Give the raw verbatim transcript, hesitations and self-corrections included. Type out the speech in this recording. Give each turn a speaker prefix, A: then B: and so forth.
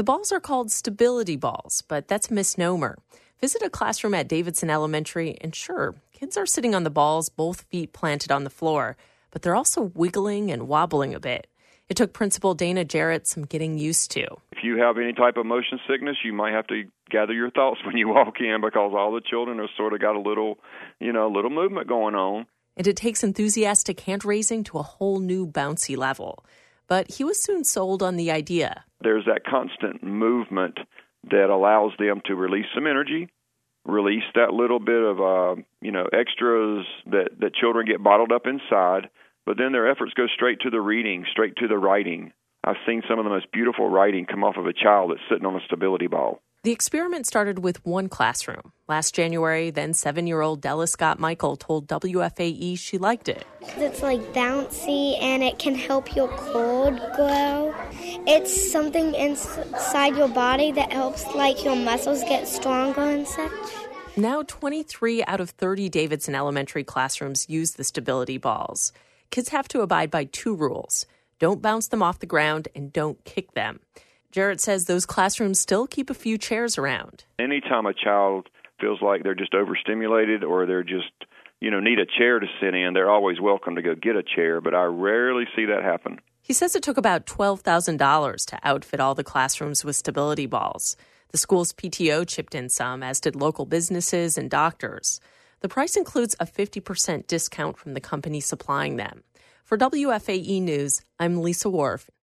A: The balls are called stability balls, but that's a misnomer. Visit a classroom at Davidson Elementary, and sure, kids are sitting on the balls, both feet planted on the floor, but they're also wiggling and wobbling a bit. It took Principal Dana Jarrett some getting used to.
B: If you have any type of motion sickness, you might have to gather your thoughts when you walk in because all the children have sort of got a little, you know, little movement going on.
A: And it takes enthusiastic hand raising to a whole new bouncy level. But he was soon sold on the idea.
B: There's that constant movement that allows them to release some energy, release that little bit of, uh, you know, extras that, that children get bottled up inside, but then their efforts go straight to the reading, straight to the writing. I've seen some of the most beautiful writing come off of a child that's sitting on a stability ball.
A: The experiment started with one classroom. Last January, then seven-year-old Della Scott Michael told W F A E she liked it.
C: It's like bouncy and it can help your cold glow. It's something inside your body that helps like your muscles get stronger and such.
A: Now twenty-three out of thirty Davidson Elementary classrooms use the stability balls. Kids have to abide by two rules. Don't bounce them off the ground and don't kick them. Jarrett says those classrooms still keep a few chairs around.
B: Anytime a child feels like they're just overstimulated or they're just, you know, need a chair to sit in, they're always welcome to go get a chair, but I rarely see that happen.
A: He says it took about twelve thousand dollars to outfit all the classrooms with stability balls. The school's P T O chipped in some, as did local businesses and doctors. The price includes a fifty percent discount from the company supplying them. For W F A E News, I'm Lisa Worf.